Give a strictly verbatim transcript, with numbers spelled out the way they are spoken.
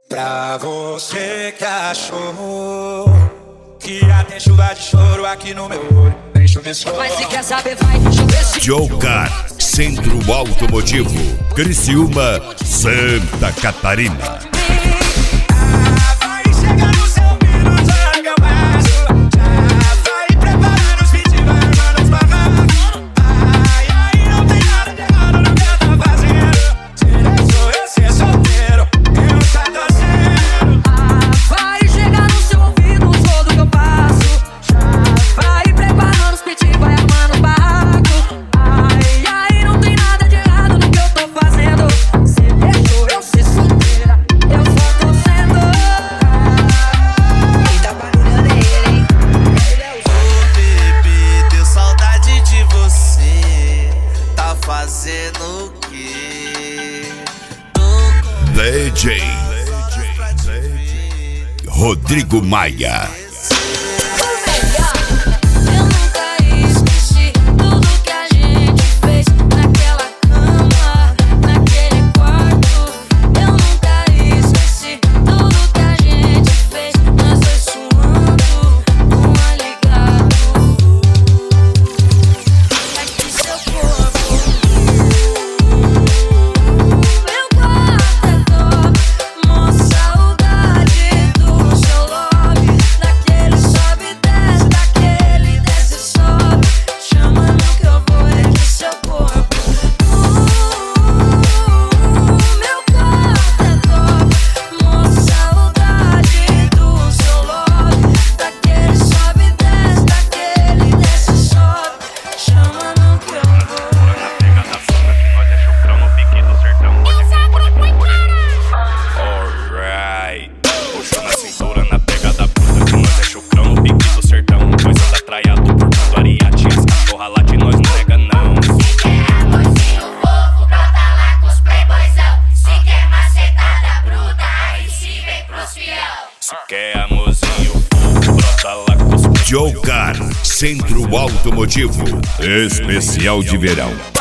Pra você que achou que ia ter chuva de choro aqui no meu olho, nem chover só. Mas se quer saber, vai chover sim. Jocar, Centro Automotivo, Criciúma, Santa Catarina. Fazendo o quê? D J Rodrigo Maia. Jocar, Centro Automotivo, especial de verão.